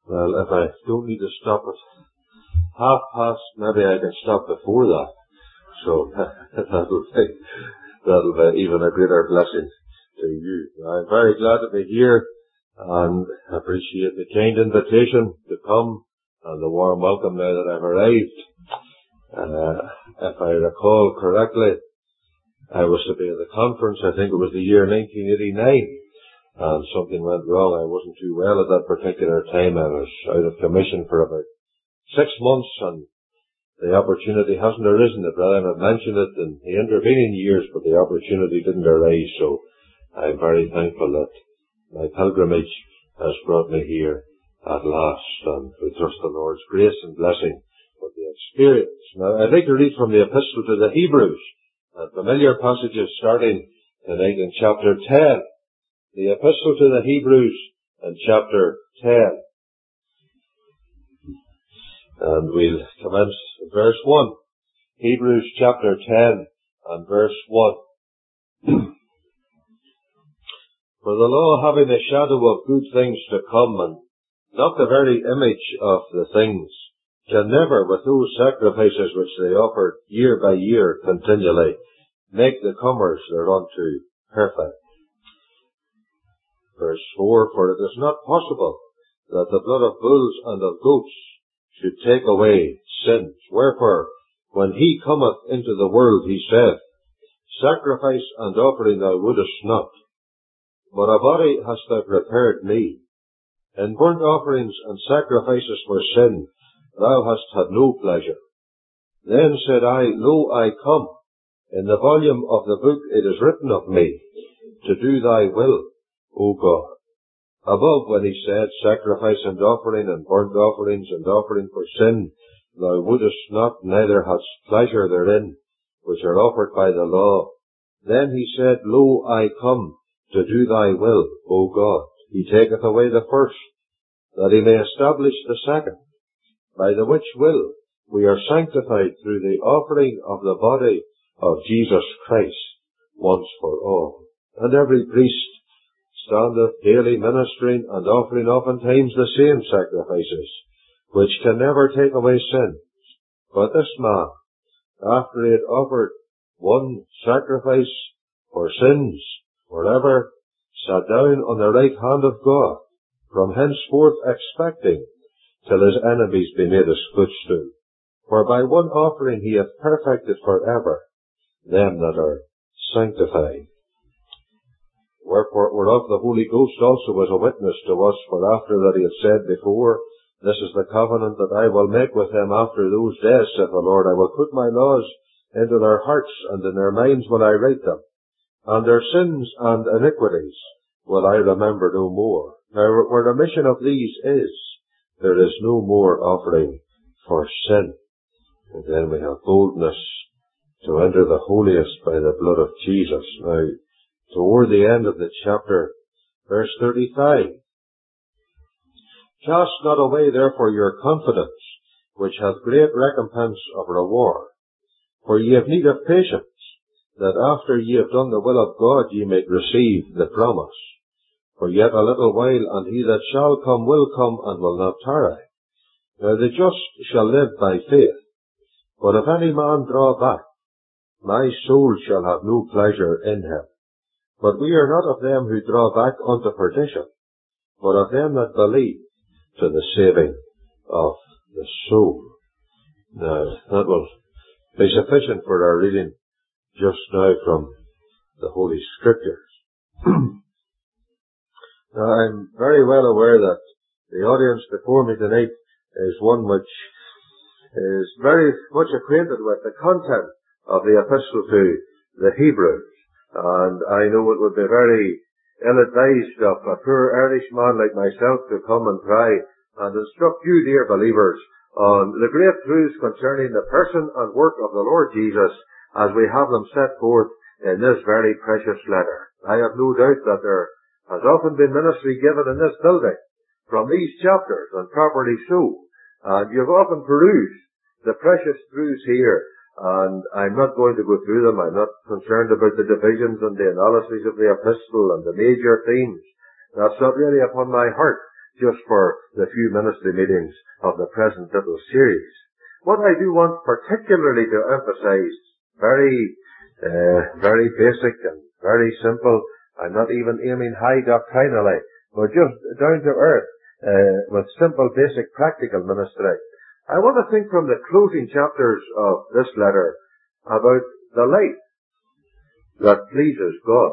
Well, if I don't need to stop at past, maybe I can stop before that. So that'll be even a greater blessing to you. I'm very glad to be here and appreciate the kind invitation to come and the warm welcome now that I've arrived. If I recall correctly, I was to be at the conference, I think it was the year 1989. And something went wrong. I wasn't too well at that particular time. I was out of commission for about 6 months, and the opportunity hasn't arisen. The brother had mentioned it in the intervening years, but the opportunity didn't arise. So I'm very thankful that my pilgrimage has brought me here at last, and we trust the Lord's grace and blessing for the experience. Now, I'd like to read from the Epistle to the Hebrews, and familiar passages starting tonight in chapter 10. The Epistle to the Hebrews and chapter 10. And we'll commence at verse 1. Hebrews chapter 10 and verse 1. For the law, having a shadow of good things to come, and not the very image of the things, can never, with those sacrifices which they offered year by year continually, make the comers thereunto perfect. Verse 4, for it is not possible that the blood of bulls and of goats should take away sins. Wherefore, when he cometh into the world, he saith, sacrifice and offering thou wouldest not, but a body hast thou prepared me. In burnt offerings and sacrifices for sin thou hast had no pleasure. Then said I, Lo, I come. In the volume of the book it is written of me, to do thy will, O God. Above, when he said, sacrifice and offering and burnt offerings and offering for sin, thou wouldest not, neither hadst pleasure therein, which are offered by the law. Then he said, Lo, I come to do thy will, O God. He taketh away the first, that he may establish the second, by the which will we are sanctified through the offering of the body of Jesus Christ once for all. And every priest standeth daily ministering and offering oftentimes the same sacrifices, which can never take away sins. But this man, after he had offered one sacrifice for sins forever, sat down on the right hand of God, from henceforth expecting till his enemies be made his footstool. For by one offering he hath perfected for ever them that are sanctified. Wherefore, whereof the Holy Ghost also was a witness to us, for after that he had said before, This is the covenant that I will make with them after those days, saith the Lord. I will put my laws into their hearts, and in their minds will I write them. And their sins and iniquities will I remember no more. Now, where remission of these is, there is no more offering for sin. And then we have boldness to enter the holiest by the blood of Jesus. Now, toward the end of the chapter, verse 35. Cast not away therefore your confidence, which hath great recompense of reward. For ye have need of patience, that after ye have done the will of God ye may receive the promise. For yet a little while, and he that shall come will come, and will not tarry. Now the just shall live by faith. But if any man draw back, my soul shall have no pleasure in him. But we are not of them who draw back unto perdition, but of them that believe to the saving of the soul. Now, that will be sufficient for our reading just now from the Holy Scriptures. Now, I'm very well aware that the audience before me tonight is one which is very much acquainted with the content of the Epistle to the Hebrews. And I know it would be very ill-advised of a poor Irishman like myself to come and try and instruct you, dear believers, on the great truths concerning the person and work of the Lord Jesus as we have them set forth in this very precious letter. I have no doubt that there has often been ministry given in this building from these chapters, and properly so. And you've often perused the precious truths here, and I'm not going to go through them. I'm not concerned about the divisions and the analysis of the epistle and the major themes. That's not really upon my heart. just for the few ministry meetings of the present little series. What I do want particularly to emphasize, very basic and very simple. I'm not even aiming high doctrinally, but just down to earth, with simple, basic, practical ministry. I want to think from the closing chapters of this letter about the life that pleases God.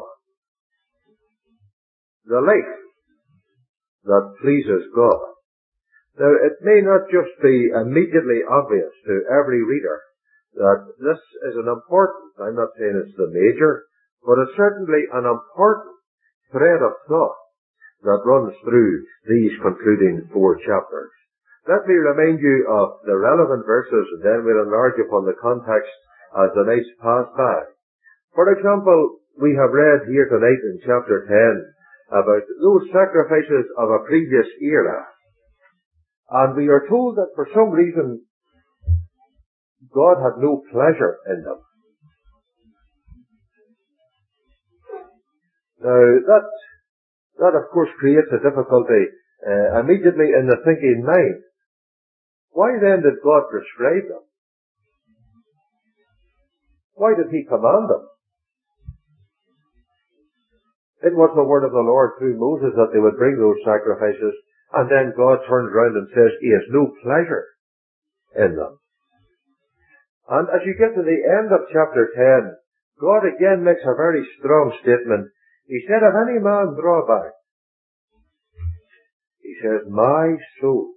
The life that pleases God. Now, it may not just be immediately obvious to every reader that this is an important, I'm not saying it's the major, but it's certainly an important thread of thought that runs through these concluding 4 chapters. Let me remind you of the relevant verses, and then we'll enlarge upon the context as the nights pass by. For example, we have read here tonight in chapter 10 about those sacrifices of a previous era. And we are told that for some reason God had no pleasure in them. Now, that of course creates a difficulty immediately in the thinking mind. Why then did God prescribe them? Why did He command them? It was the word of the Lord through Moses that they would bring those sacrifices, and then God turns around and says He has no pleasure in them. And as you get to the end of chapter 10, God again makes a very strong statement. He said, if any man draw back, He says, my soul.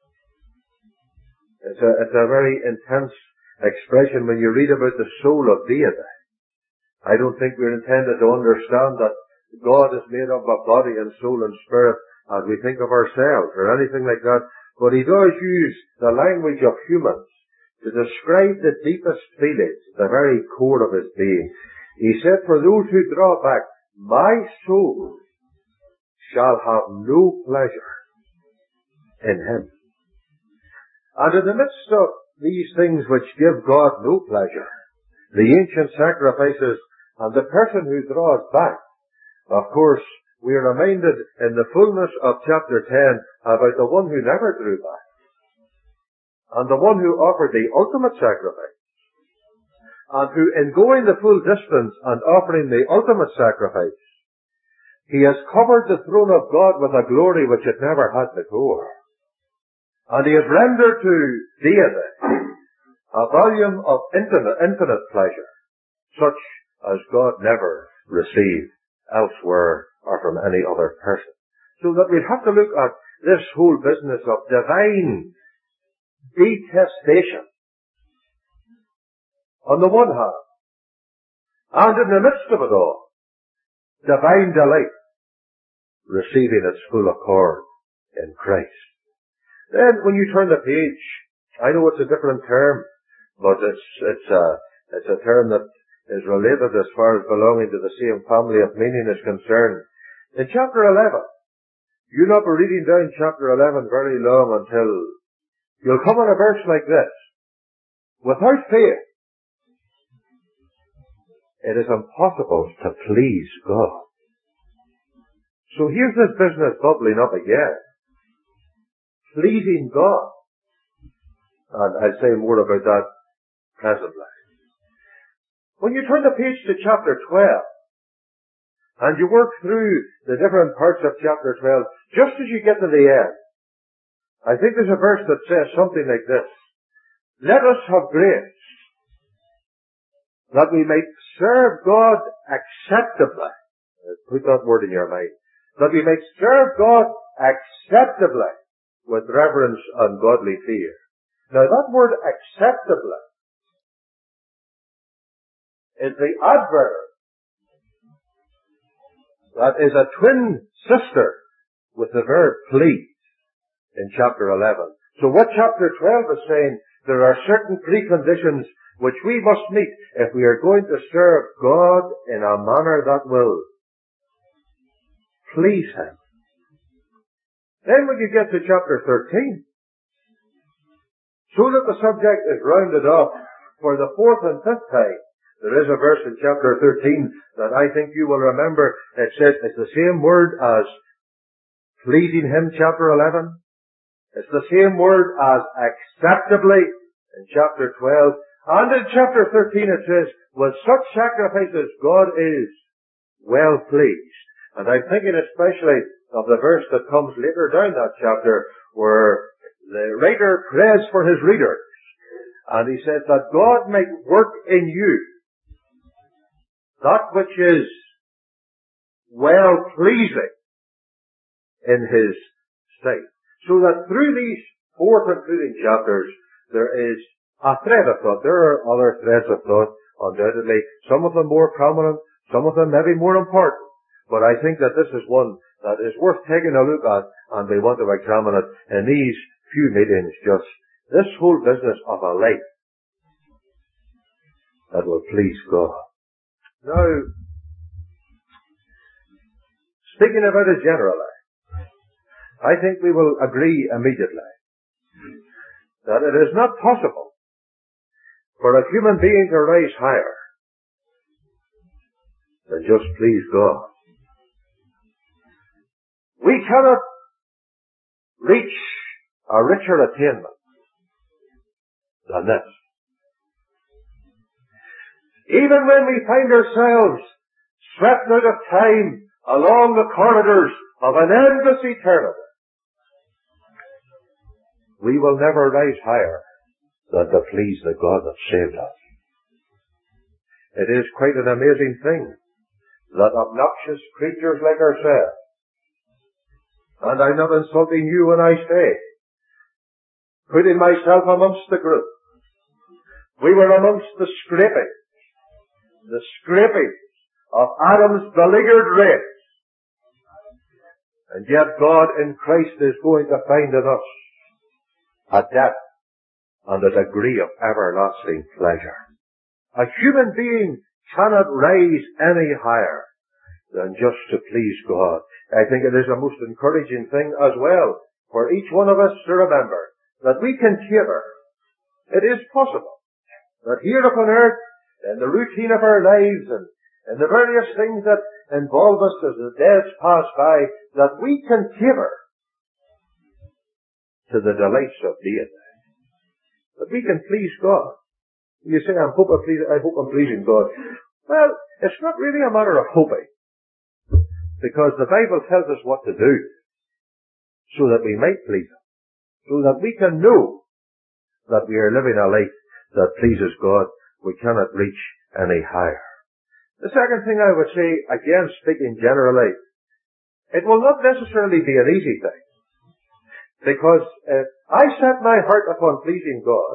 It's a very intense expression when you read about the soul of deity. I don't think we're intended to understand that God is made up of body and soul and spirit as we think of ourselves or anything like that. But He does use the language of humans to describe the deepest feelings, the very core of His being. He said, for those who draw back, my soul shall have no pleasure in him. And in the midst of these things which give God no pleasure, the ancient sacrifices and the person who draws back, of course, we are reminded in the fullness of chapter 10 about the one who never drew back, and the one who offered the ultimate sacrifice, and who in going the full distance and offering the ultimate sacrifice, He has covered the throne of God with a glory which it never had before. And He has rendered to deity a volume of infinite pleasure, such as God never received elsewhere or from any other person. So that we'd have to look at this whole business of divine detestation on the one hand, and in the midst of it all, divine delight receiving its full accord in Christ. Then when you turn the page, I know it's a different term, but it's a term that is related as far as belonging to the same family of meaning is concerned. In chapter 11, you'll not be reading down chapter 11 very long until you'll come on a verse like this. Without faith, it is impossible to please God. So here's this business bubbling up again. Pleasing God. And I'll say more about that presently. When you turn the page to chapter 12, and you work through the different parts of chapter 12, just as you get to the end, I think there's a verse that says something like this. Let us have grace, that we may serve God acceptably. Put that word in your mind. That we may serve God acceptably with reverence and godly fear. Now that word acceptably is the adverb that is a twin sister with the verb please in chapter 11. So what chapter 12 is saying, there are certain preconditions which we must meet if we are going to serve God in a manner that will please Him. Then when you get to chapter 13, so that the subject is rounded off for the 4th and 5th time, there is a verse in chapter 13 that I think you will remember. It says it's the same word as pleasing Him, chapter 11. It's the same word as acceptably in chapter 12. And in chapter 13 it says, with such sacrifices God is well pleased. And I'm thinking especially of the verse that comes later down that chapter where the writer prays for his readers. And he says that God might work in you that which is well pleasing in His sight. So that through these 4 concluding chapters, there is a thread of thought. There are other threads of thought, undoubtedly. Some of them more prominent, some of them maybe more important. But I think that this is one that is worth taking a look at, and we want to examine it in these few meetings. Just this whole business of a life that will please God. Now, speaking about it generally, I think we will agree immediately that it is not possible for a human being to rise higher than just please God. We cannot reach a richer attainment than this. Even when we find ourselves swept out of time along the corridors of an endless eternity, we will never rise higher than to please the God that saved us. It is quite an amazing thing that obnoxious creatures like ourselves, and I'm not insulting you when I say, putting myself amongst the group, we were amongst the scrapings of Adam's beleaguered race. And yet God in Christ is going to find in us a depth and a degree of everlasting pleasure. A human being cannot rise any higher than just to please God. I think it is a most encouraging thing as well for each one of us to remember that we can cater. It is possible that here upon earth, in the routine of our lives and in the various things that involve us as the days pass by, that we can cater to the delights of deity. That we can please God. You say, I hope I'm pleasing God. Well, it's not really a matter of hoping, because the Bible tells us what to do so that we might please Him, so that we can know that we are living a life that pleases God. We cannot reach any higher. The second thing I would say, again speaking generally, it will not necessarily be an easy thing, because if I set my heart upon pleasing God,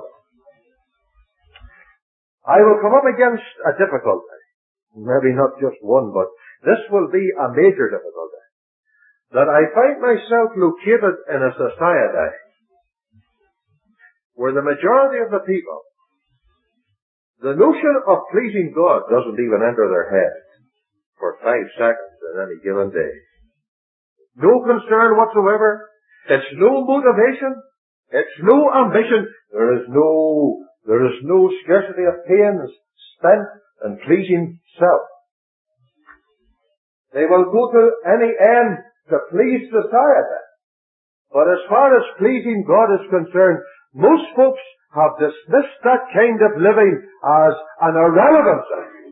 I will come up against a difficulty. Maybe not just one, but this will be a major difficulty. That I find myself located in a society where the majority of the people, the notion of pleasing God doesn't even enter their head for 5 seconds in any given day. No concern whatsoever. It's no motivation. It's no ambition. There is no scarcity of pains spent in pleasing self. They will go to any end to please society. But as far as pleasing God is concerned, most folks have dismissed that kind of living as an irrelevancy.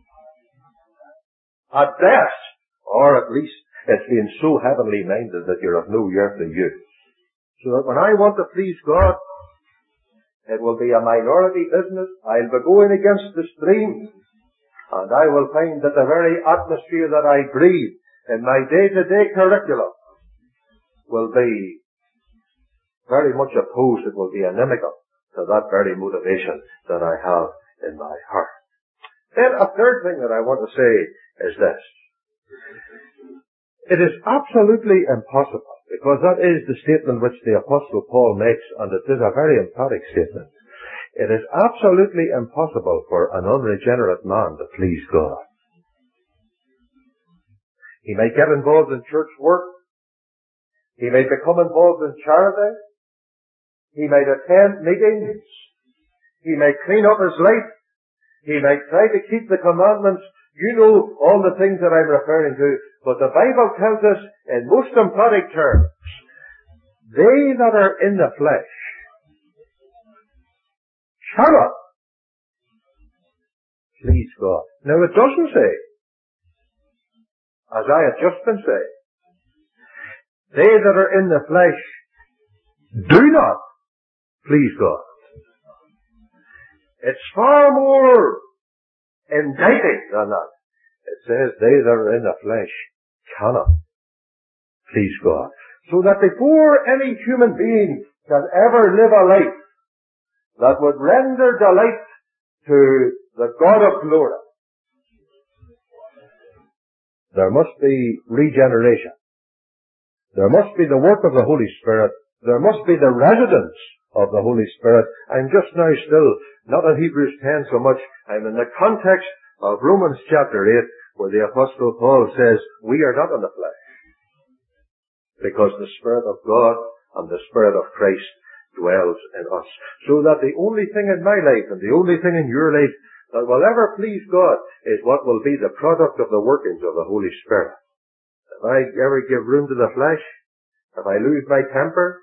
At best, or at least, it's being so heavenly minded that you're of no earthly use. So that when I want to please God, it will be a minority business. I'll be going against the stream, and I will find that the very atmosphere that I breathe in my day-to-day curriculum will be very much opposed. It will be inimical to that very motivation that I have in my heart. Then a third thing that I want to say is this. It is absolutely impossible, because that is the statement which the Apostle Paul makes, and it is a very emphatic statement. It is absolutely impossible for an unregenerate man to please God. He may get involved in church work. He may become involved in charity. He may attend meetings. He may clean up his life. He may try to keep the commandments You know all the things that I'm referring to, but the Bible tells us in most emphatic terms, they that are in the flesh cannot please God. Now it doesn't say, as I have just been saying, they that are in the flesh do not please God. It's far more indicting than that. It says they that are in the flesh cannot please God. So that before any human being can ever live a life that would render delight to the God of glory, there must be regeneration. There must be the work of the Holy Spirit. There must be the residence of the Holy Spirit. I'm just now still not in Hebrews 10 so much. I'm in the context of Romans chapter 8, where the Apostle Paul says, we are not in the flesh, because the Spirit of God and the Spirit of Christ dwells in us. So that the only thing in my life and the only thing in your life that will ever please God is what will be the product of the workings of the Holy Spirit. If I ever give room to the flesh, if I lose my temper,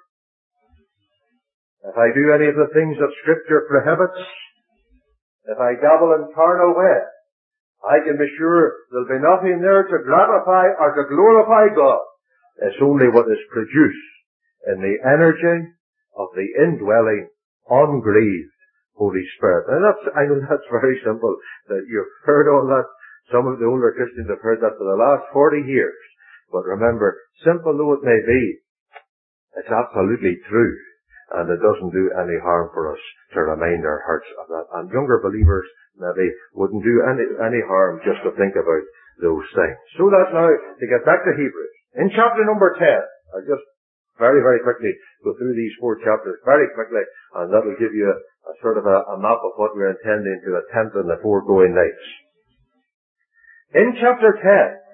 if I do any of the things that Scripture prohibits, if I dabble in carnal way, I can be sure there'll be nothing there to gratify or to glorify God. It's only what is produced in the energy of the indwelling, ungrieved Holy Spirit. And I know that's very simple, that you've heard all that. Some of the older Christians have heard that for the last 40 years. But remember, simple though it may be, it's absolutely true. And it doesn't do any harm for us to remind our hearts of that. And younger believers maybe wouldn't do any harm just to think about those things. So that now, to get back to Hebrews. In chapter number 10, I'll just very, very quickly go through these 4 chapters very quickly, and that will give you a sort of a map of what we're intending to attempt in the foregoing nights. In chapter 10,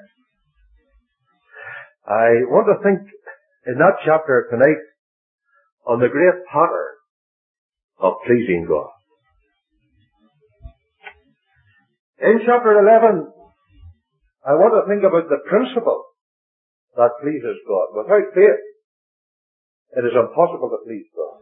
I want to think in that chapter tonight on the great pattern of pleasing God. In chapter 11, I want to think about the principle that pleases God. Without faith, it is impossible to please God.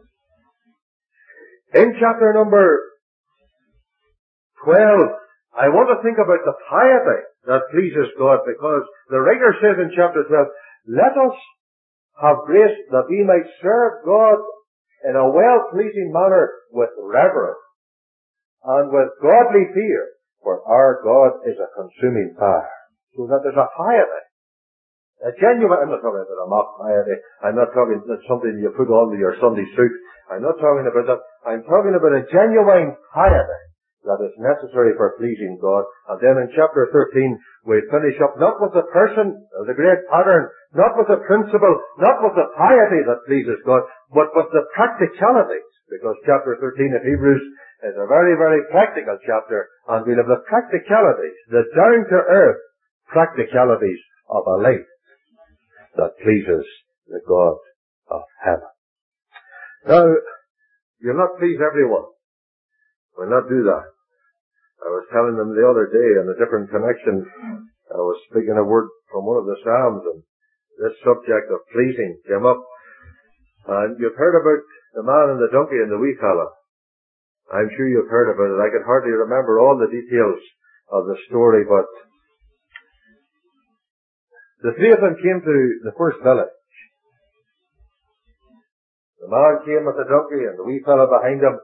In chapter number 12, I want to think about the piety that pleases God, because the writer says in chapter 12, let us have grace that we might serve God in a well-pleasing manner with reverence and with godly fear, for our God is a consuming fire. So that there's a piety. A genuine, I'm not talking about a mock piety. I'm not talking about something you put on to your Sunday suit. I'm not talking about that. I'm talking about a genuine piety that is necessary for pleasing God. And then in chapter 13, we finish up not with the person, the great pattern, not with the principle, not with the piety that pleases God, but with the practicalities. Because chapter 13 of Hebrews is a very, very practical chapter, and we'll have the practicalities, the down-to-earth practicalities of a life that pleases the God of heaven. Now, you'll not please everyone. We'll not do that. I was telling them the other day in a different connection, I was speaking a word from one of the Psalms, and this subject of pleasing came up. And you've heard about the man and the donkey and the wee fella. I'm sure you've heard about it. I can hardly remember all the details of the story, but the 3 of them came to the first village. The man came with the donkey and the wee fella behind him.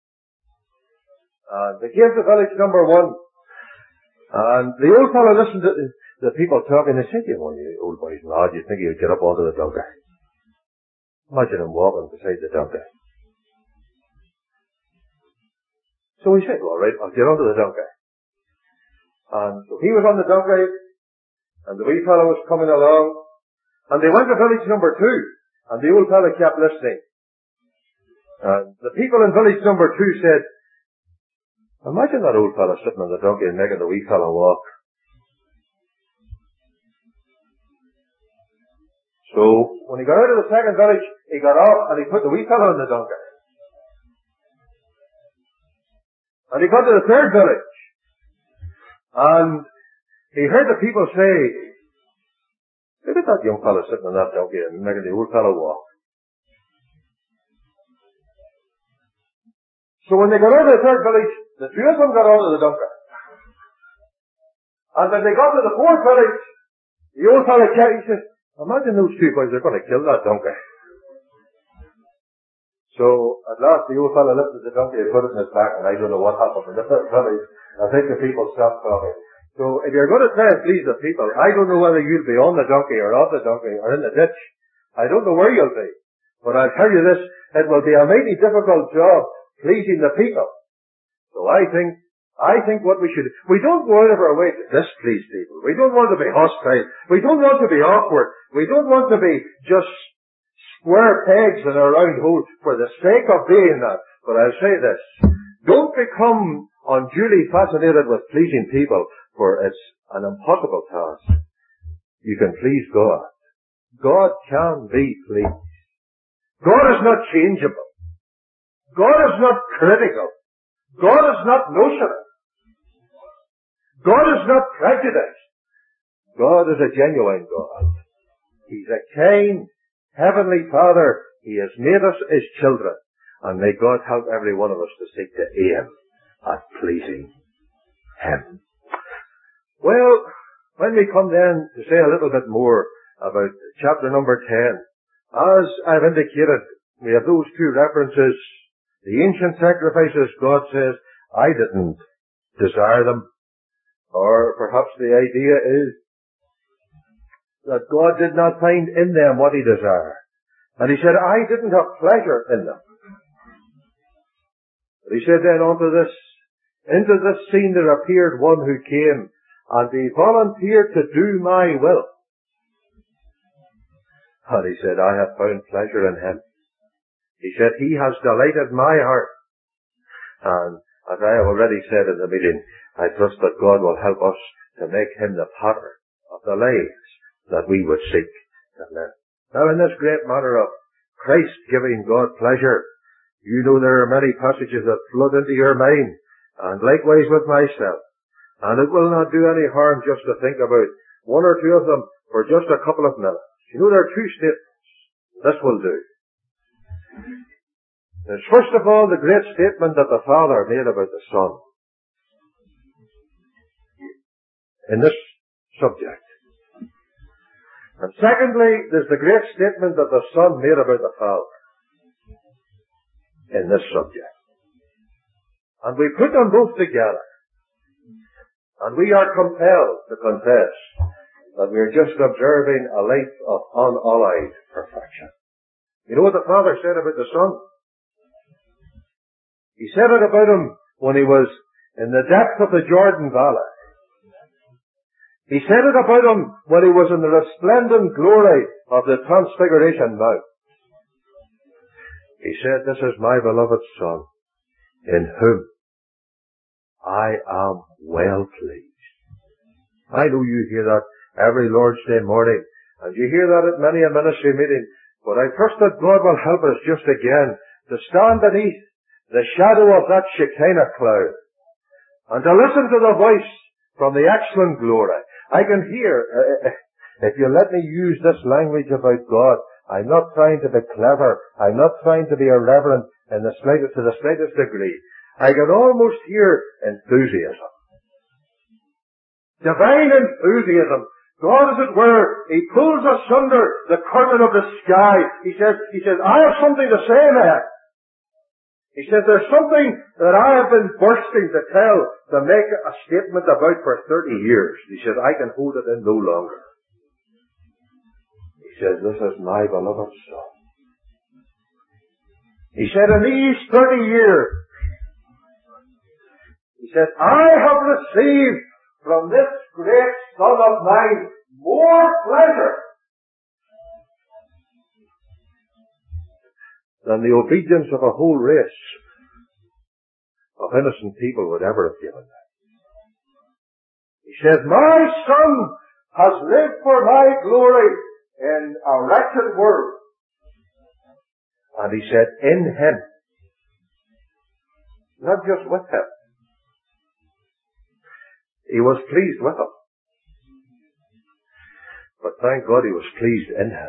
And they came to village number 1. And the old fellow listened to the people talking. They said, you know, you old boy's mad. You'd think he'd get up onto the donkey. Imagine him walking beside the donkey. So he said, all right, I'll get onto the donkey. And so he was on the donkey, and the wee fellow was coming along, and they went to village number 2, and the old fellow kept listening. And the people in village number 2 said, imagine that old fellow sitting on the donkey and making the wee fellow walk. So, when he got out of the second village, he got off and he put the wee fellow on the donkey. And he got to the third village. And he heard the people say, look at that young fellow sitting on that donkey and making the old fellow walk. So when they got out of the third village, the two of them got out of the donkey. And when they got to the fourth village, the old fellow he says, imagine those two boys, they're going to kill that donkey. So at last the old fellow lifted the donkey and put it in his back, and I don't know what happened in the third village. I think the people stopped talking. So if you're going to try and please the people, I don't know whether you'll be on the donkey or off the donkey or in the ditch. I don't know where you'll be. But I'll tell you this, it will be a mighty difficult job pleasing the people. So I think what we don't go out of our way to displease people. We don't want to be hostile. We don't want to be awkward. We don't want to be just square pegs in a round hole for the sake of being that. But I'll say this, don't become unduly fascinated with pleasing people, for it's an impossible task. You can please God. God can be pleased. God is not changeable. God is not critical. God is not notional. God is not prejudiced. God is a genuine God. He's a kind, heavenly Father. He has made us his children. And may God help every one of us to seek to aim at pleasing Him. Well, when we come then to say a little bit more about chapter number 10, as I've indicated, we have those two references. The ancient sacrifices, God says, I didn't desire them. Or perhaps the idea is that God did not find in them what He desired. And He said, I didn't have pleasure in them. But He said then into this scene there appeared one who came and He volunteered to do my will. And He said, I have found pleasure in Him. He said, He has delighted my heart. And as I have already said in the meeting, I trust that God will help us to make Him the pattern of the lives that we would seek to live. Now in this great matter of Christ giving God pleasure, you know there are many passages that flood into your mind, and likewise with myself. And it will not do any harm just to think about one or two of them for just a couple of minutes. You know there are two statements. This will do. There's first of all the great statement that the Father made about the Son in this subject. And secondly, there's the great statement that the Son made about the Father in this subject. And we put them both together. And we are compelled to confess that we are just observing a life of unalloyed perfection. You know what the Father said about the Son? He said it about Him when He was in the depth of the Jordan Valley. He said it about Him when He was in the resplendent glory of the Transfiguration Mount. He said, this is my beloved Son, in whom I am well pleased. I know you hear that every Lord's Day morning, and you hear that at many a ministry meeting, but I trust that God will help us just again to stand beneath the shadow of that Shekinah cloud and to listen to the voice from the excellent glory. I can hear, if you let me use this language about God, I'm not trying to be clever, I'm not trying to be irreverent to the slightest degree. I can almost hear enthusiasm. Divine enthusiasm. God, as it were, He pulls asunder the curtain of the sky. He says, I have something to say, man. He says, there's something that I have been bursting to tell, to make a statement about for 30 years. He says, I can hold it in no longer. He says, this is my beloved Son. He said, in these 30 years, He said, I have received from this great Son of mine more pleasure than the obedience of a whole race of innocent people would ever have given them. He says, my Son has lived for my glory in a wretched world. And He said, in Him. Not just with Him. He was pleased with Him. But thank God he was pleased in him.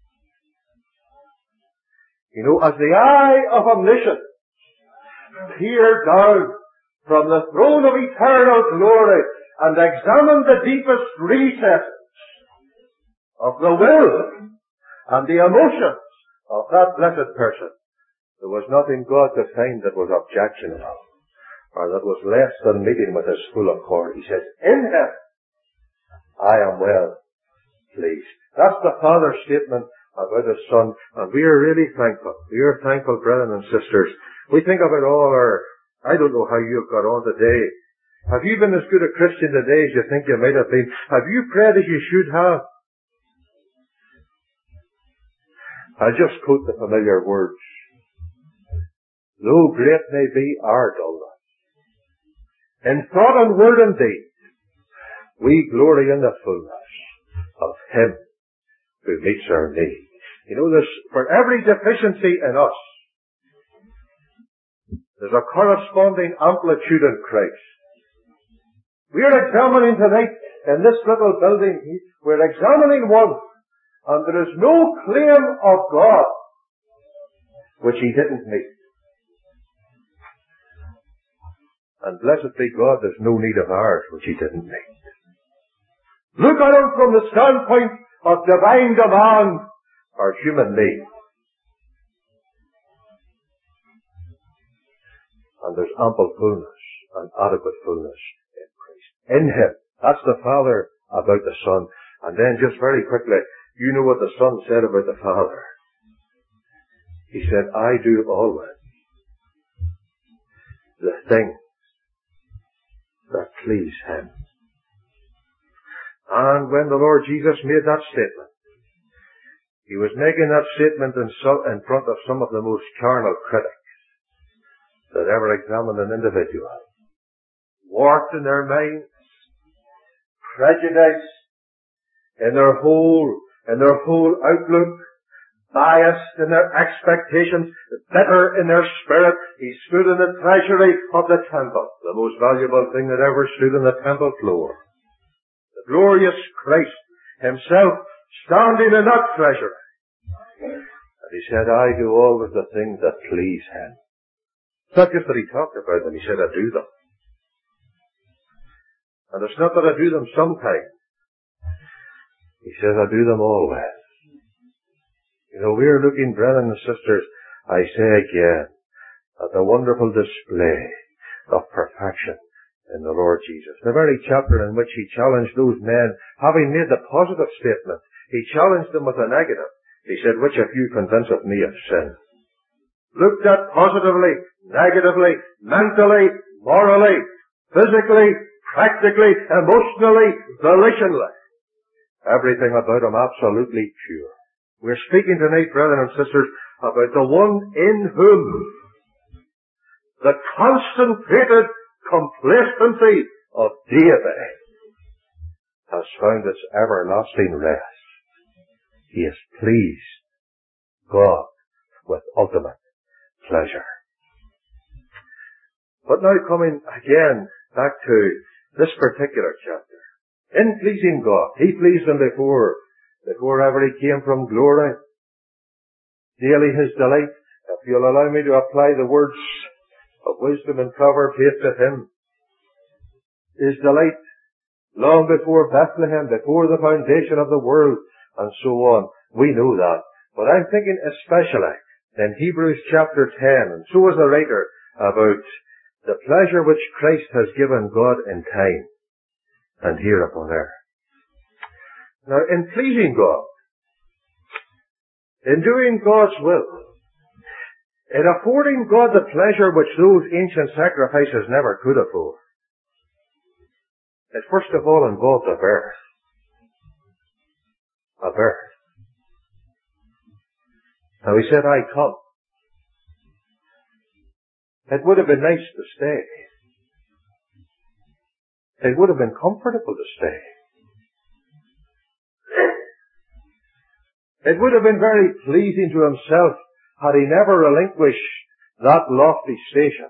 You know, as the eye of omniscience peered down from the throne of eternal glory and examined the deepest recesses of the will and the emotions of that blessed person, there was nothing God could find that was objectionable or that was less than meeting with his full accord. He says, in him I am well pleased. That's the Father's statement about his Son, and we are really thankful. We are thankful, brethren and sisters. We think about all our, I don't know how you've got on today. Have you been as good a Christian today as you think you might have been? Have you prayed as you should have? I'll just quote the familiar words. Though great may be our dullness, in thought and word and deed, we glory in the fullness of him who meets our need. You know, for every deficiency in us, there's a corresponding amplitude in Christ. We are examining tonight in this little building, we're examining one, and there is no claim of God which he didn't meet. And blessed be God, there's no need of ours which he didn't meet. Look at him from the standpoint of divine demand or human need. And there's ample fullness and adequate fullness in Christ. In him. That's the Father about the Son. And then just very quickly, you know what the Son said about the Father. He said, I do always the things that please him. And when the Lord Jesus made that statement, he was making that statement in front of some of the most carnal critics that ever examined an individual. Warped in their minds, prejudiced in their whole outlook, biased in their expectations, bitter in their spirit. He stood in the treasury of the temple, the most valuable thing that ever stood on the temple floor. The glorious Christ himself standing in that treasury. And he said, I do always the things that please him. It's not just that he talked about them, he said, I do them. And it's not that I do them sometimes. He says, I do them always. You know, we're looking, brethren and sisters, I say again, at the wonderful display of perfection in the Lord Jesus. The very chapter in which he challenged those men, having made the positive statement, he challenged them with a negative. He said, which of you convinceth me of sin? Looked at positively, negatively, mentally, morally, physically, practically, emotionally, volitionally. Everything about him absolutely pure. We're speaking tonight, brethren and sisters, about the one in whom the concentrated complacency of David has found its everlasting rest. He is pleased God with ultimate pleasure. But now coming again back to this particular chapter. In pleasing God, he pleased him before ever he came from glory. Daily his delight, if you'll allow me to apply the words of wisdom and Proverbs 8 to him. His delight long before Bethlehem, before the foundation of the world, and so on. We know that. But I'm thinking especially in Hebrews chapter 10, and so is the writer, about the pleasure which Christ has given God in time and here upon earth. Now, in pleasing God, in doing God's will, in affording God the pleasure which those ancient sacrifices never could afford, it first of all involved a birth. A birth. Now he said, I come. It would have been nice to stay. It would have been comfortable to stay. It would have been very pleasing to himself had he never relinquished that lofty station.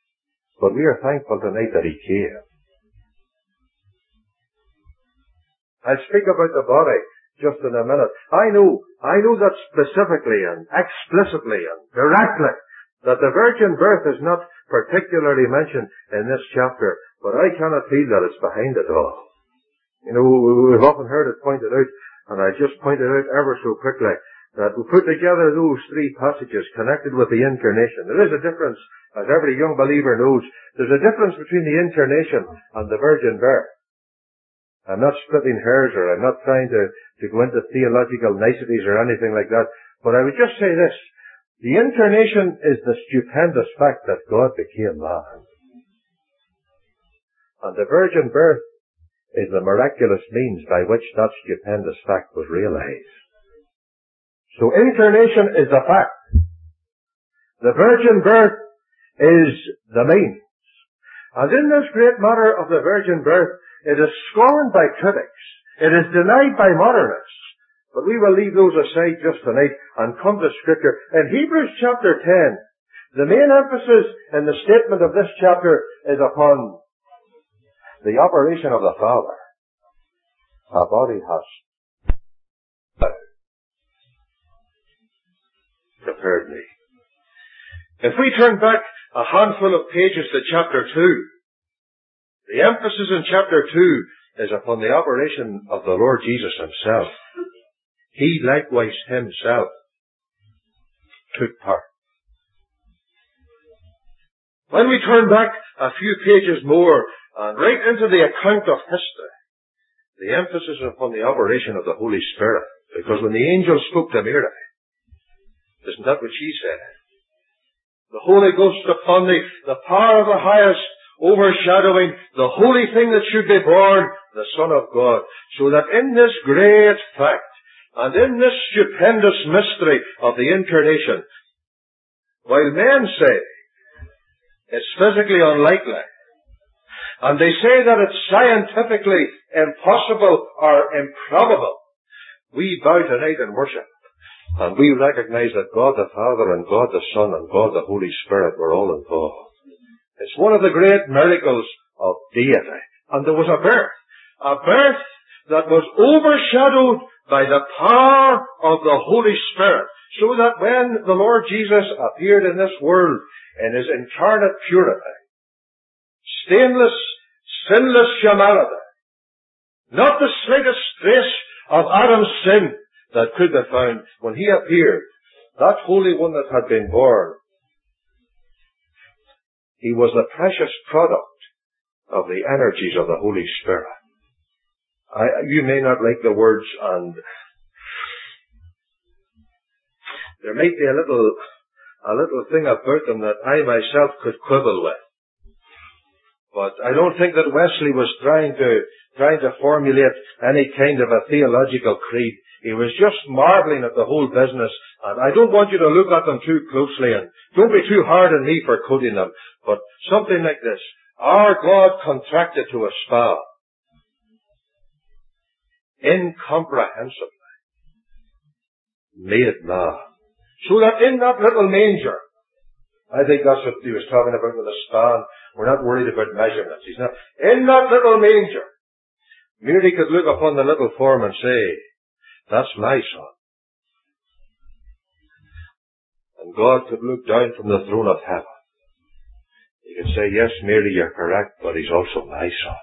But we are thankful tonight that he came. I'll speak about the body just in a minute. I know that specifically and explicitly and directly that the virgin birth is not particularly mentioned in this chapter, but I cannot feel that it's behind it all. You know, we've often heard it pointed out, and I just pointed out ever so quickly, that we put together those three passages connected with the incarnation. There is a difference, as every young believer knows, there's a difference between the incarnation and the virgin birth. I'm not splitting hairs, or I'm not trying to go into theological niceties or anything like that, but I would just say this. The incarnation is the stupendous fact that God became man. And the virgin birth is the miraculous means by which that stupendous fact was realized. So incarnation is the fact. The virgin birth is the means. And in this great matter of the virgin birth, it is scorned by critics. It is denied by modernists. But we will leave those aside just tonight and come to Scripture. In Hebrews chapter 10, the main emphasis in the statement of this chapter is upon the operation of the Father. A body has prepared me. If we turn back a handful of pages to chapter 2, the emphasis in chapter 2 is upon the operation of the Lord Jesus himself. He likewise himself took part. When we turn back a few pages more and right into the account of history, the emphasis is upon the operation of the Holy Spirit. Because when the angel spoke to Mary, isn't that what she said? The Holy Ghost upon thee, the power of the highest, overshadowing the holy thing that should be born, the Son of God. So that in this great fact, and in this stupendous mystery of the incarnation, while men say it's physically unlikely, and they say that it's scientifically impossible or improbable, we bow tonight in worship, and we recognize that God the Father and God the Son and God the Holy Spirit were all involved. It's one of the great miracles of deity. And there was a birth that was overshadowed by the power of the Holy Spirit, so that when the Lord Jesus appeared in this world in his incarnate purity, stainless, sinless humanity, not the slightest trace of Adam's sin that could be found, when he appeared, that Holy One that had been born, he was the precious product of the energies of the Holy Spirit. You may not like the words, and there might be a little thing about them that I myself could quibble with. But I don't think that Wesley was trying to formulate any kind of a theological creed. He was just marveling at the whole business, and I don't want you to look at them too closely, and don't be too hard on me for quoting them, but something like this. Our God contracted to a spell, incomprehensibly made man, so that in that little manger, I think that's what he was talking about with a span. We're not worried about measurements. He's not. In that little manger, Mary could look upon the little form and say, that's my son. And God could look down from the throne of heaven. He could say, yes, Mary, you're correct, but he's also my son.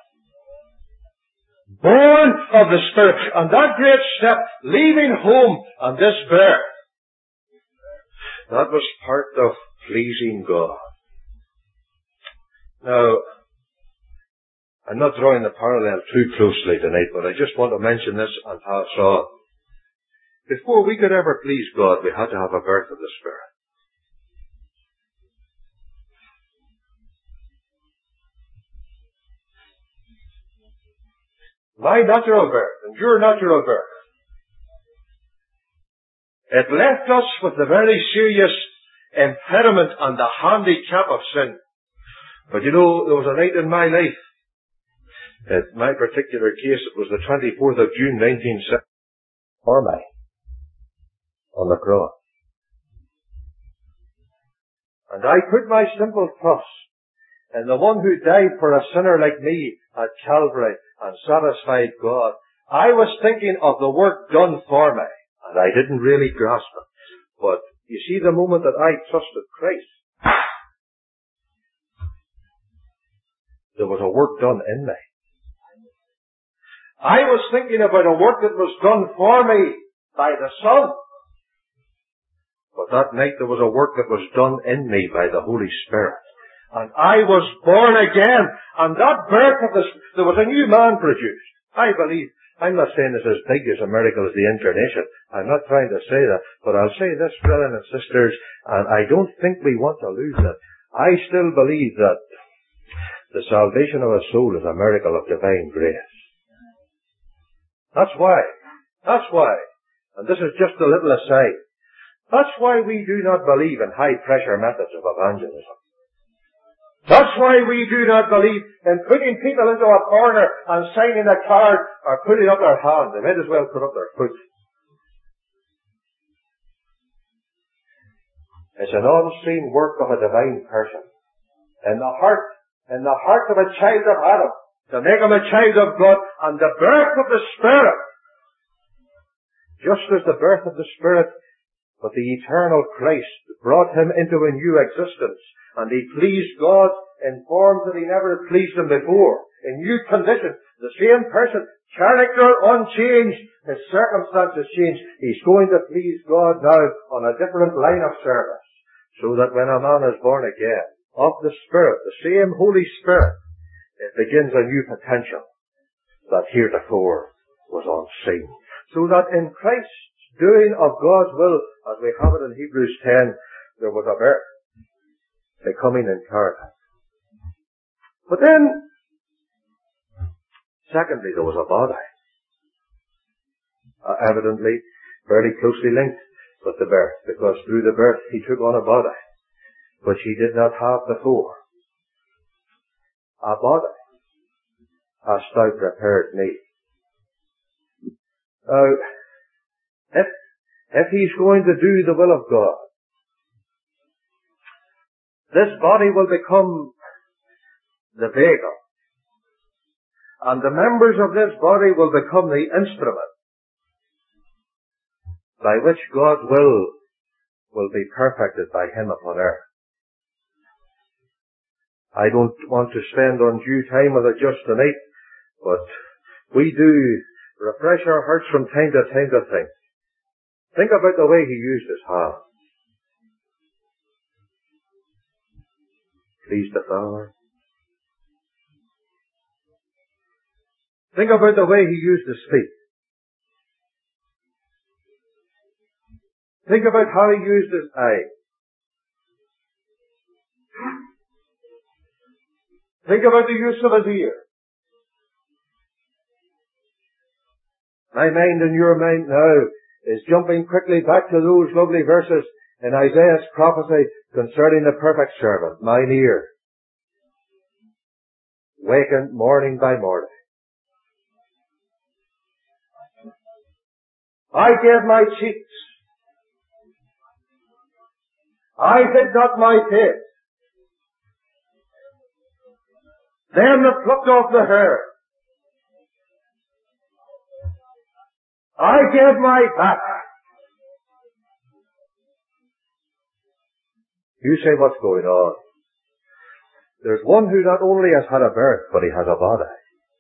Born of the Spirit. And that great step, leaving home and this birth, that was part of pleasing God. Now, I'm not drawing the parallel too closely tonight, but I just want to mention this and pass on. Before we could ever please God, we had to have a birth of the Spirit. My natural birth and your natural birth, it left us with the very serious impediment and the handicap of sin. But you know, there was a night in my life, in my particular case, it was the 24th of June 1970, for me, on the cross. And I put my simple trust in the one who died for a sinner like me at Calvary and satisfied God. I was thinking of the work done for me, and I didn't really grasp it. But you see, the moment that I trusted Christ, there was a work done in me. I was thinking about a work that was done for me by the Son. But that night there was a work that was done in me by the Holy Spirit. And I was born again. And that birth of there was a new man produced. I believe, I'm not saying this as big as a miracle as the incarnation. I'm not trying to say that. But I'll say this, brethren and sisters, and I don't think we want to lose that. I still believe that the salvation of a soul is a miracle of divine grace. That's why. And this is just a little aside. That's why we do not believe in high pressure methods of evangelism. That's why we do not believe in putting people into a corner and signing a card or putting up their hand. They might as well put up their foot. It's an unseen work of a divine person. In the heart of a child of Adam, to make him a child of God, and the birth of the Spirit. Just as the birth of the Spirit, but the eternal Christ brought him into a new existence, and he pleased God in forms that he never pleased him before. In new conditions, the same person, character unchanged, his circumstances changed. He's going to please God now on a different line of service, so that when a man is born again, of the Spirit, the same Holy Spirit, it begins a new potential that heretofore was unseen. So that in Christ's doing of God's will, as we have it in Hebrews 10, there was a birth, becoming incarnate. But then, secondly, there was a body. Evidently, very closely linked with the birth, because through the birth he took on a body, which he did not have before. A body hast thou prepared me. Now, if he's going to do the will of God, this body will become the vehicle, and the members of this body will become the instrument by which God's will be perfected by him upon earth. I don't want to spend undue time with it just tonight, but we do refresh our hearts from time to time to think. Think about the way he used his hands. Please the Father. Think about the way he used his feet. Think about how he used his eyes. Think about the use of his ear. My mind and your mind now is jumping quickly back to those lovely verses in Isaiah's prophecy concerning the perfect servant, mine ear, wakened morning by morning. I gave my cheeks. I hid not my face. Them that plucked off the hair. I gave my back. You say, what's going on? There's one who not only has had a birth, but he has a body.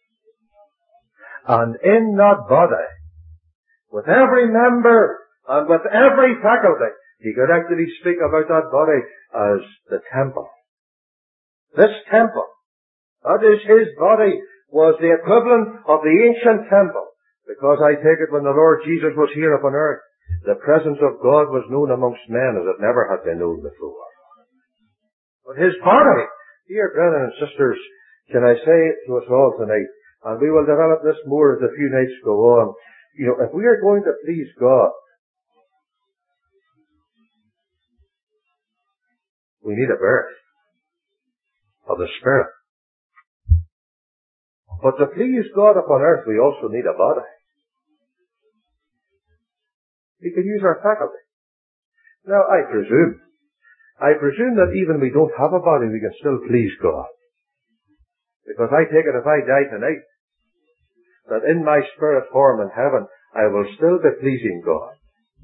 And in that body, with every member and with every faculty, he could actually speak about that body as the temple. This temple, that is his body, was the equivalent of the ancient temple. Because I take it when the Lord Jesus was here upon earth, the presence of God was known amongst men as it never had been known before. But his body, dear brethren and sisters, can I say to us all tonight, and we will develop this more as the few nights go on, if we are going to please God, we need a birth of the Spirit. But to please God upon earth, we also need a body. We can use our faculty. Now, I presume that even we don't have a body, we can still please God. Because I take it if I die tonight, that in my spirit form in heaven, I will still be pleasing God.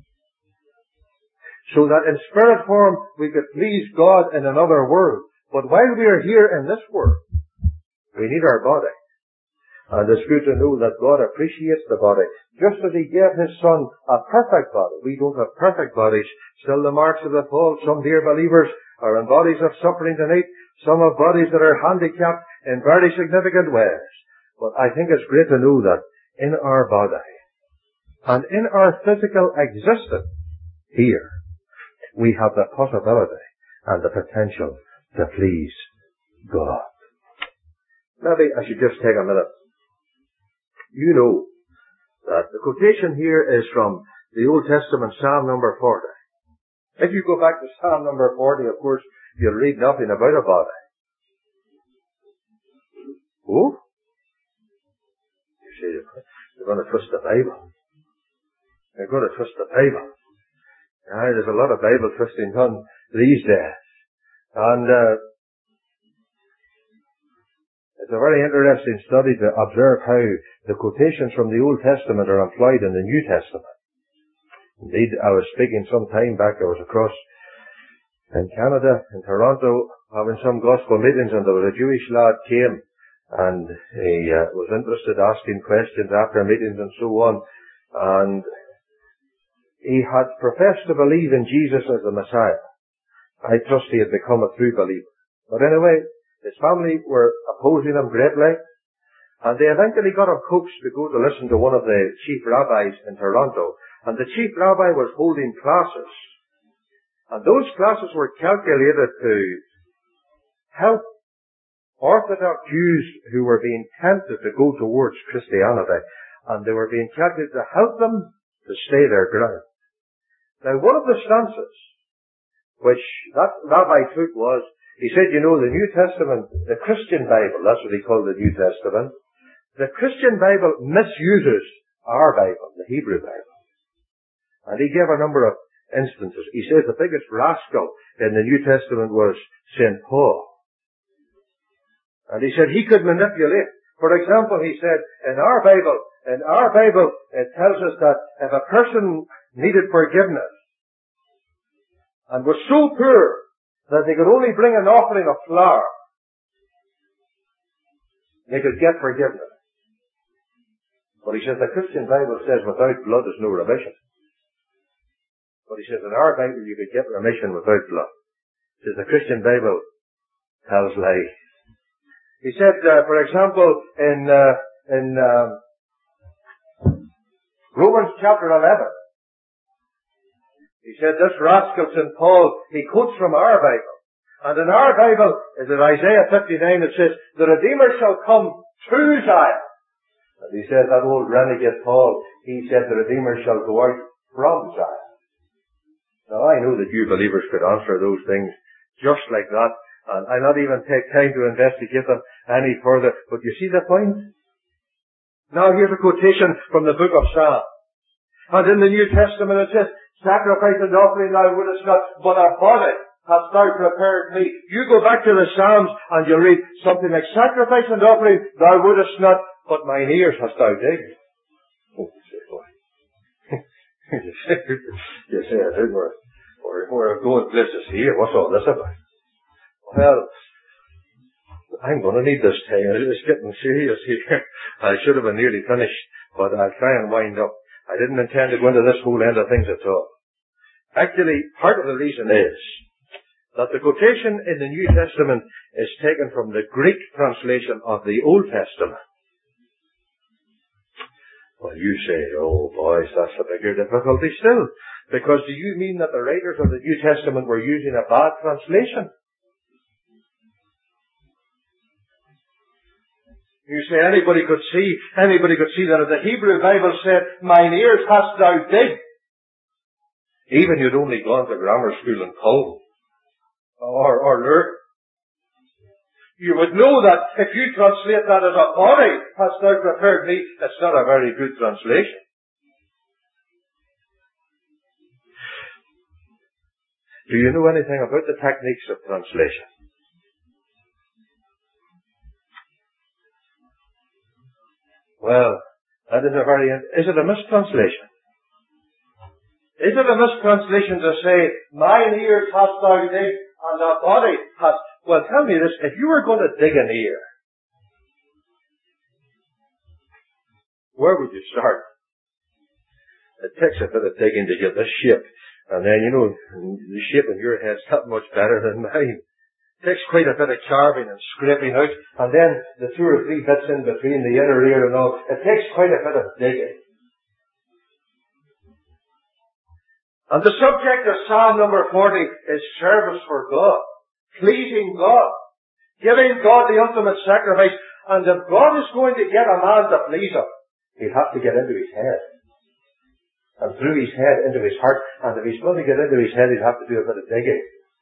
So that in spirit form, we could please God in another world. But while we are here in this world, we need our body. And it's good to know that God appreciates the body. Just as He gave His Son a perfect body. We don't have perfect bodies. Still the marks of the fall. Some dear believers are in bodies of suffering tonight. Some have bodies that are handicapped in very significant ways. But I think it's great to know that in our body and in our physical existence here, we have the possibility and the potential to please God. Maybe I should just take a minute. You know that the quotation here is from the Old Testament, Psalm number 40. If you go back to Psalm number 40, of course, you'll read nothing about a body. Oh? You say, they're going to twist the Bible. They're going to twist the Bible. There's a lot of Bible twisting done these days. And it's a very interesting study to observe how the quotations from the Old Testament are employed in the New Testament. Indeed, I was speaking some time back, I was across in Canada, in Toronto, having some gospel meetings, and there was a Jewish lad came, and he was interested asking questions after meetings and so on, and he had professed to believe in Jesus as the Messiah. I trust he had become a true believer. But anyway, his family were opposing him greatly, and they eventually got him coaxed to go to listen to one of the chief rabbis in Toronto. And the chief rabbi was holding classes. And those classes were calculated to help Orthodox Jews who were being tempted to go towards Christianity. And they were being calculated to help them to stay their ground. Now, one of the stances which that rabbi took was, he said, you know, the New Testament, the Christian Bible, that's what he called the New Testament, the Christian Bible misuses our Bible, the Hebrew Bible. And he gave a number of instances. He says the biggest rascal in the New Testament was St. Paul. And he said he could manipulate. For example, he said, in our Bible, it tells us that if a person needed forgiveness and was so poor that they could only bring an offering of flour, they could get forgiveness. But he says the Christian Bible says without blood is no remission. But he says in our Bible you could get remission without blood. He says the Christian Bible tells lies. He said, for example, in Romans chapter 11, he said this rascal St. Paul, he quotes from our Bible. And in our Bible, is it Isaiah 59, it says, the Redeemer shall come to Zion. And he said that old renegade Paul, he said the Redeemer shall go out from Zion. Now I know that you believers could answer those things just like that, and I'll not even take time to investigate them any further, but you see the point? Now here's a quotation from the book of Psalms. And in the New Testament it says, sacrifice and offering thou wouldest not, but a body hast thou prepared me. You go back to the Psalms and you'll read something like, sacrifice and offering thou wouldest not, but mine ears hast thou digged. Oh, say, boy. You say, I think we're going places here. What's all this about? Well, I'm going to need this time. It's getting serious here. I should have been nearly finished, but I'll try and wind up. I didn't intend to go into this whole end of things at all. Actually, part of the reason is that the quotation in the New Testament is taken from the Greek translation of the Old Testament. Well, you say, oh boys, that's a bigger difficulty still. Because do you mean that the writers of the New Testament were using a bad translation? You say anybody could see that if the Hebrew Bible said, mine ears hast thou digged, even you'd only gone to grammar school in Cole, or learn. You would know that if you translate that as a body hast thou prepared me, it's not a very good translation. Do you know anything about the techniques of translation? Well, That is is it a mistranslation? Is it a mistranslation to say, mine ears hast thou digged, and thy body hast... Well, tell me this, if you were going to dig an ear, where would you start? It takes a bit of digging to get this shape. And then, the shape in your head's not much better than mine. It takes quite a bit of carving and scraping out. And then the 2 or 3 bits in between the inner ear and all. It takes quite a bit of digging. And the subject of Psalm number 40 is service for God. Pleasing God. Giving God the ultimate sacrifice. And if God is going to get a man to please him, he'll have to get into his head. And through his head into his heart. And if he's going to get into his head, he'll have to do a bit of digging.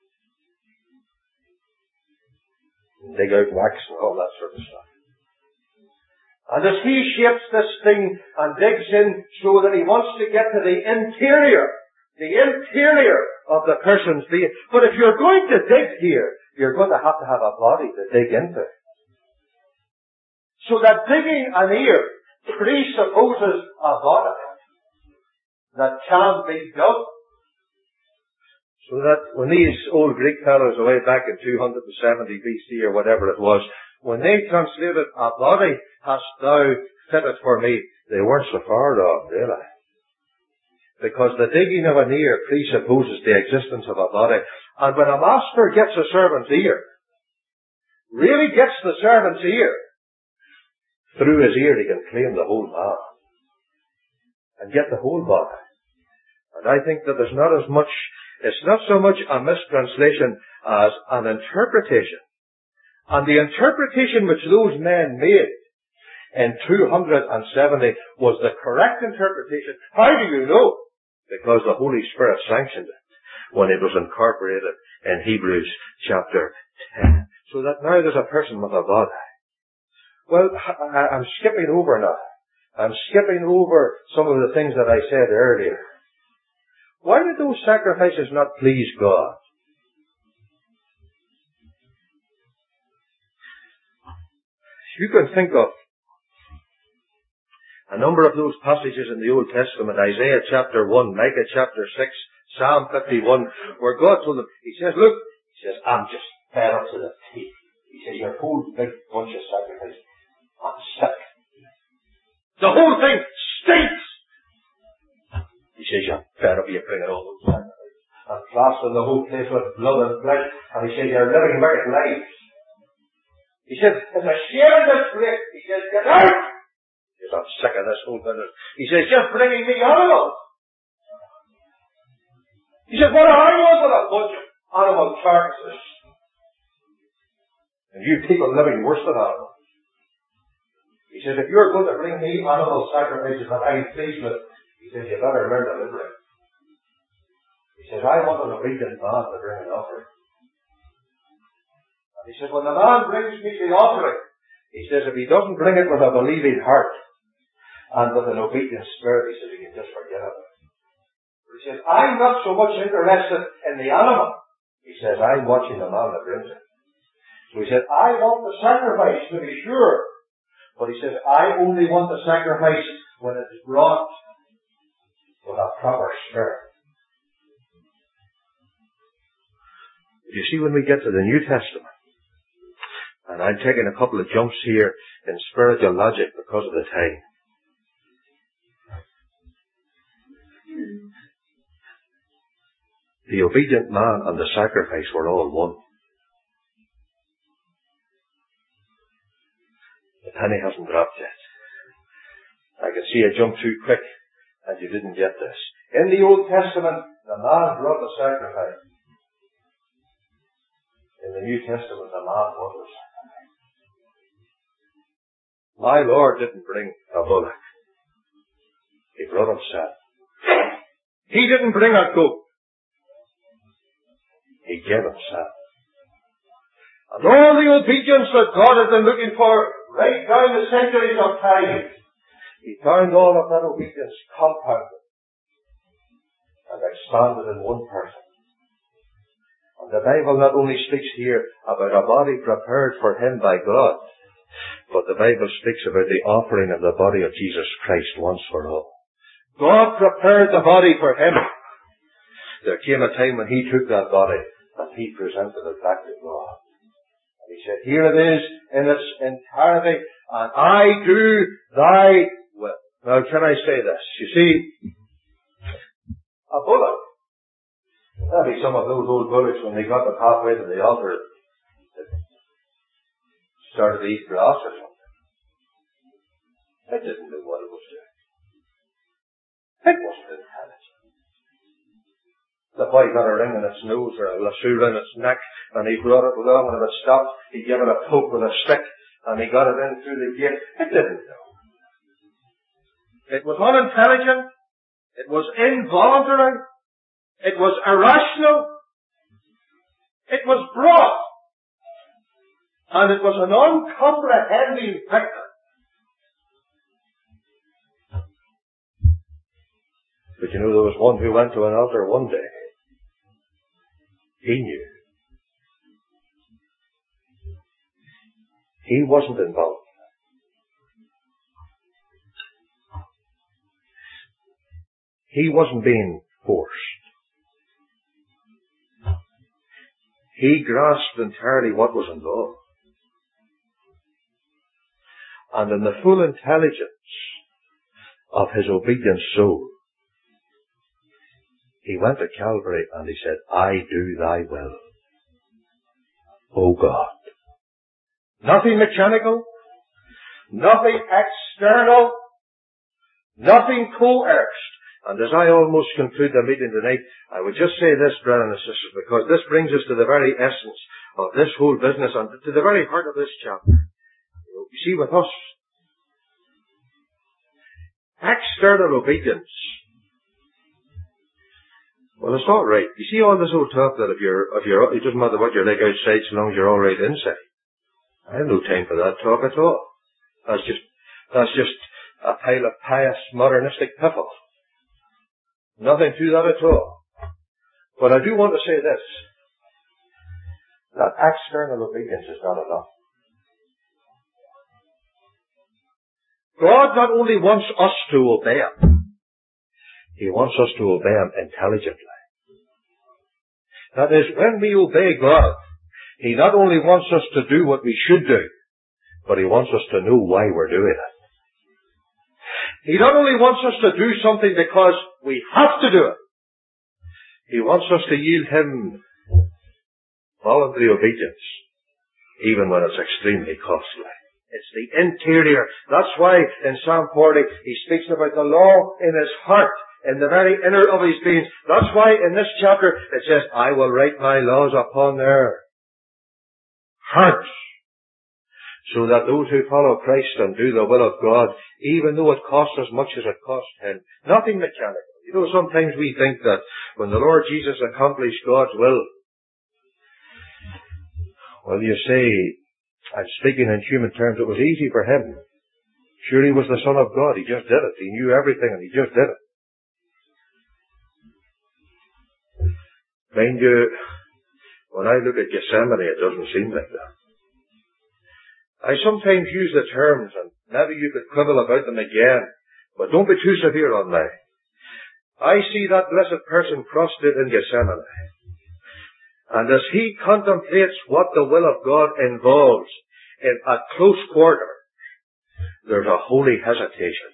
Dig out wax and all that sort of stuff. And as he shapes this thing and digs in so that he wants to get to the interior of the person's being. But if you're going to dig here, you're going to have a body to dig into. So that digging an ear presupposes a body that can be built. So that when these old Greek fellows way back in 270 BC or whatever it was, when they translated a body hast thou fitted for me, they weren't so far off, really. Because the digging of an ear presupposes the existence of a body. And when a master gets a servant's ear, really gets the servant's ear, through his ear he can claim the whole man. And get the whole body. And I think that it's not so much a mistranslation as an interpretation. And the interpretation which those men made in 270 was the correct interpretation. How do you know? Because the Holy Spirit sanctioned it when it was incorporated in Hebrews chapter 10. So that now there's a person with a body. Well, I'm skipping over now. I'm skipping over some of the things that I said earlier. Why did those sacrifices not please God? You can think of a number of those passages in the Old Testament, Isaiah chapter 1, Micah chapter 6, Psalm 51, where God told them, he says, look, I'm just fed up to the teeth. He says, your whole big bunch of sacrifices, I'm sick. The whole thing stinks. He says, you're fed up, you're bringing all those sacrifices. And plastering the whole place with blood and flesh. And he says, you're living wicked lives. He says, it's a shame this place. He says, get out! He says, I'm sick of this whole business. He says, you're bringing me animals. He says, what do I want with a bunch of animal carcasses? And you people living worse than animals. He says, if you're going to bring me animal sacrifices that I'm pleased with, he says, you better learn to live right. He says, I want an obedient man to bring an offering. And he says, when the man brings me the offering, he says, if he doesn't bring it with a believing heart and with an obedient spirit, he says, he can just forget it. But he says, I'm not so much interested in the animal. He says, I'm watching the man that brings it. So he said, I want the sacrifice to be sure. But he says, I only want the sacrifice when it's brought with a proper spirit. You see, when we get to the New Testament, and I'm taking a couple of jumps here in spiritual logic because of the time. The obedient man and the sacrifice were all one. The penny hasn't dropped yet. I can see I jumped too quick and you didn't get this. In the Old Testament, the man brought the sacrifice. In the New Testament, the man brought the sacrifice. My Lord didn't bring a bullock. He brought himself. He didn't bring a goat. He gave himself. And all the obedience that God had been looking for right down the centuries of time, he found all of that obedience compounded and expanded in one person. And the Bible not only speaks here about a body prepared for him by God, But the Bible speaks about the offering of the body of Jesus Christ once for all. God prepared the body for him. There came a time when he took that body and he presented it back to God. And he said, here it is in its entirety, and I do thy will. Now can I say this? You see, a bullock, maybe some of those old bullocks when they got up halfway to the altar, started to eat grass or something. It didn't know what it was doing. It wasn't intelligent. The boy got a ring in its nose or a lasso in its neck, and he brought it along, and if it stopped, he gave it a poke with a stick, and he got it in through the gate. It didn't know. It was unintelligent. It was involuntary. It was irrational. It was broad. And it was an uncomprehending picture. But you know, there was one who went to an altar one day. He knew. He wasn't involved. He wasn't being forced. He grasped entirely what was involved. And in the full intelligence of his obedient soul, he went to Calvary and he said, I do thy will, O God. Nothing mechanical, nothing external, nothing coerced. And as I almost conclude the meeting tonight, I would just say this, brothers and sisters, because this brings us to the very essence of this whole business and to the very heart of this chapter. You see, with us, external obedience, well, it's all right. You see all this old talk that if you're, it doesn't matter what you're like outside so long as you're all right inside. I have no time for that talk at all. That's just a pile of pious, modernistic piffle. Nothing to that at all. But I do want to say this, that external obedience is not enough. God not only wants us to obey Him, He wants us to obey Him intelligently. That is, when we obey God, He not only wants us to do what we should do, but He wants us to know why we're doing it. He not only wants us to do something because we have to do it, He wants us to yield Him voluntary obedience, even when it's extremely costly. It's the interior. That's why in Psalm 40 he speaks about the law in his heart, in the very inner of his being. That's why in this chapter it says, I will write my laws upon their hearts, so that those who follow Christ and do the will of God, even though it costs as much as it cost Him, nothing mechanical. You know, sometimes we think that when the Lord Jesus accomplished God's will, well, you say, I'm speaking in human terms, it was easy for Him. Sure, He was the Son of God. He just did it. He knew everything and He just did it. Mind you, when I look at Gethsemane, it doesn't seem like that. I sometimes use the terms, and maybe you could quibble about them again, but don't be too severe on me. I see that blessed person prostrate in Gethsemane, and as he contemplates what the will of God involves at close quarter, there's a holy hesitation.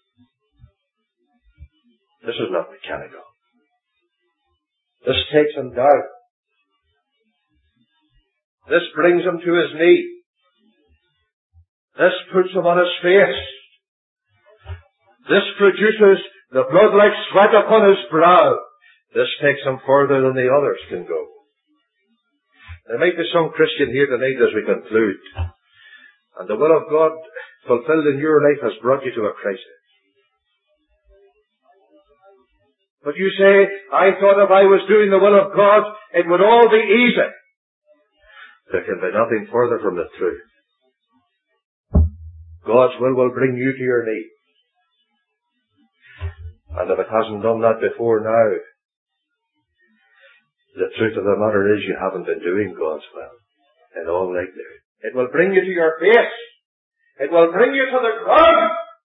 This is not mechanical. This takes him down. This brings him to his knee. This puts him on his face. This produces the blood like sweat upon his brow. This takes him further than the others can go. There might be some Christian here tonight as we conclude, and the will of God fulfilled in your life has brought you to a crisis. But you say, I thought if I was doing the will of God, it would all be easy. There can be nothing further from the truth. God's will bring you to your knees. And if it hasn't done that before now, the truth of the matter is you haven't been doing God's will in all likelihood. It will bring you to your face. It will bring you to the ground.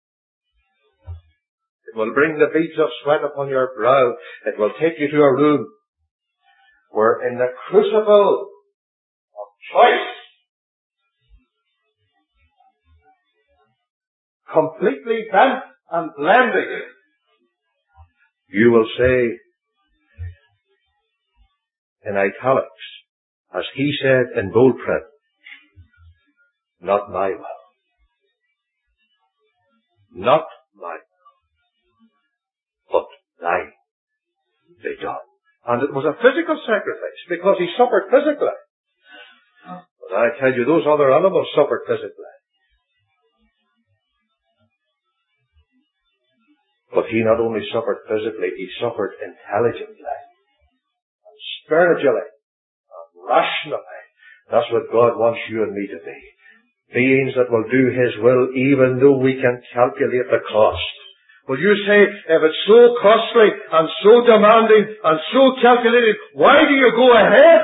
It will bring the beads of sweat upon your brow. It will take you to a room where in the crucible of choice, completely bent and blending, you will say in italics, as he said in bold print, not my will. Not my will, but thine be done. And it was a physical sacrifice because he suffered physically. But I tell you, those other animals suffered physically. But he not only suffered physically, he suffered intelligently, and spiritually, and rationally. That's what God wants you and me to be. Beings that will do his will even though we can calculate the cost. Will you say, if it's so costly and so demanding and so calculated, why do you go ahead?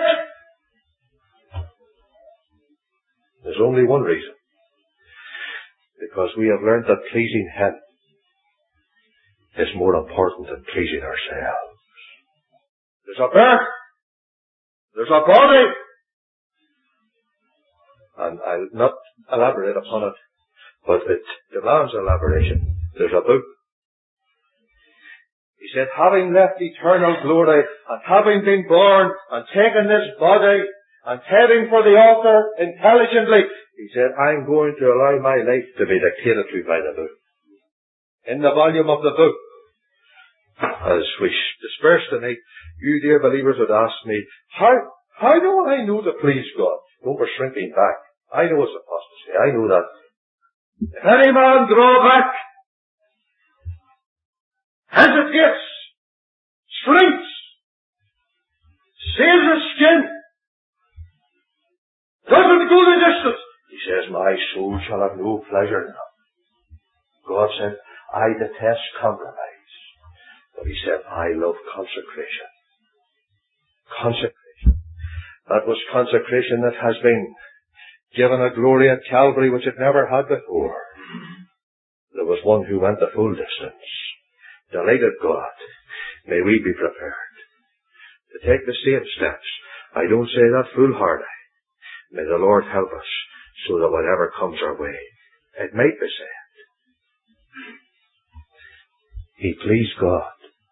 There's only one reason. Because we have learned that pleasing him is more important than pleasing ourselves. There's a birth. There's a body. And I'll not elaborate upon it, but it demands elaboration. There's a book. He said, having left eternal glory, and having been born, and taken this body, and heading for the altar intelligently, he said, I'm going to allow my life to be dictated to by the book. In the volume of the book, as we disperse tonight, you dear believers would ask me, how do I know to please God? Don't be shrinking back. I know it's apostasy. I know that. If any man draw back, hesitates, shrinks, saves his skin, doesn't go the distance, he says, my soul shall have no pleasure in him. God said, I detest compromise. But he said, I love consecration. Consecration. That was consecration that has been given a glory at Calvary which it never had before. There was one who went the full distance. Delighted God, may we be prepared to take the same steps. I don't say that foolhardy. May the Lord help us so that whatever comes our way, it might be said, he pleased God.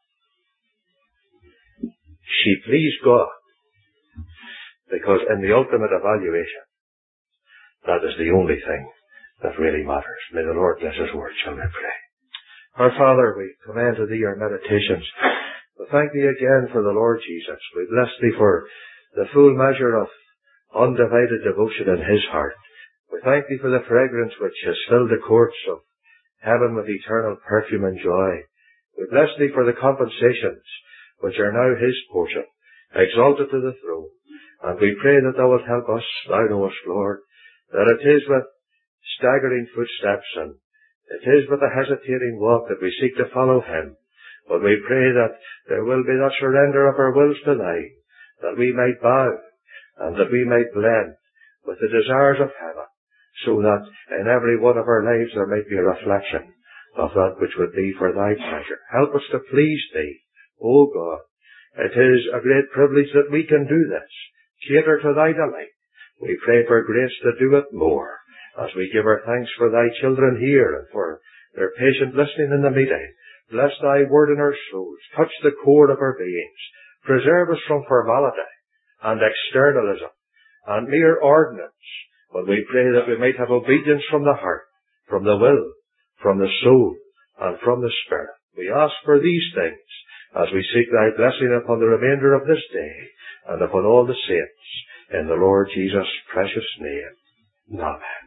She pleased God. Because in the ultimate evaluation, that is the only thing that really matters. May the Lord bless his word, shall we pray. Our Father, we commend to thee our meditations. We thank thee again for the Lord Jesus. We bless thee for the full measure of undivided devotion in his heart. We thank thee for the fragrance which has filled the courts of heaven with eternal perfume and joy. We bless thee for the compensations which are now his portion, exalted to the throne. And we pray that thou wilt help us, thou knowest, Lord, that it is with staggering footsteps and it is with a hesitating walk that we seek to follow him. But we pray that there will be that surrender of our wills to thine, that we might bow and that we might blend with the desires of heaven, so that in every one of our lives there might be a reflection of that which would be for thy pleasure. Help us to please thee, O God. It is a great privilege that we can do this. Cater to thy delight. We pray for grace to do it more, as we give our thanks for thy children here and for their patient listening in the meeting. Bless thy word in our souls. Touch the core of our beings. Preserve us from formality and externalism and mere ordinance. But we pray that we might have obedience from the heart, from the will, from the soul, and from the spirit. We ask for these things as we seek thy blessing upon the remainder of this day and upon all the saints, in the Lord Jesus' precious name. Amen.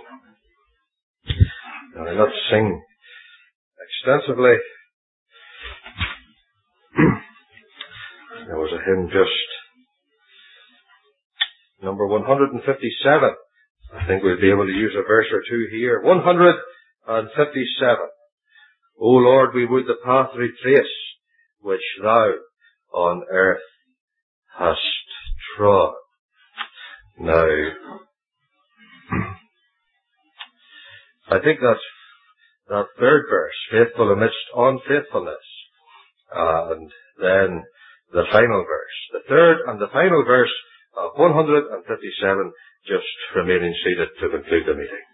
Now, I'll not sing extensively. There was a hymn just number 157. I think we'll be able to use a verse or two here. 157. O Lord, we would the path retrace which thou on earth hast trod. Now, I think that's that third verse, faithful amidst unfaithfulness. And then the final verse. The third and the final verse of 157, just remaining seated to conclude the meeting.